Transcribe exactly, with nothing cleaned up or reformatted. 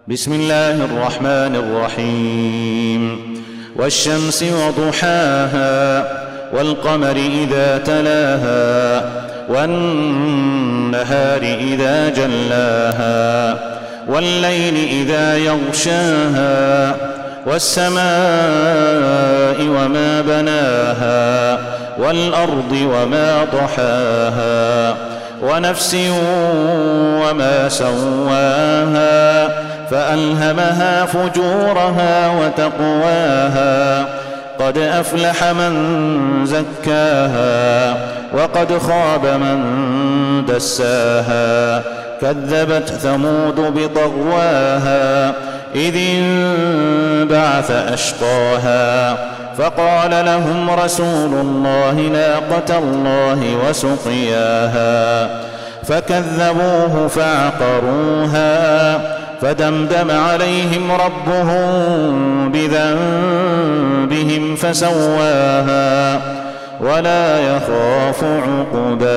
بسم الله الرحمن الرحيم والشمس وضحاها والقمر إذا تلاها والنهار إذا جلاها والليل إذا يغشاها والسماء وما بناها والأرض وما طحاها ونفس وما سواها فألهمها فجورها وتقواها قد أفلح من زكاها وقد خاب من دساها كذبت ثمود بطغواها إذ انبعث أشقاها فقال لهم رسول الله ناقة الله وسقياها فكذبوه فعقروها فدمدم عليهم ربهم بذنبهم فسواها ولا يخاف عقباها.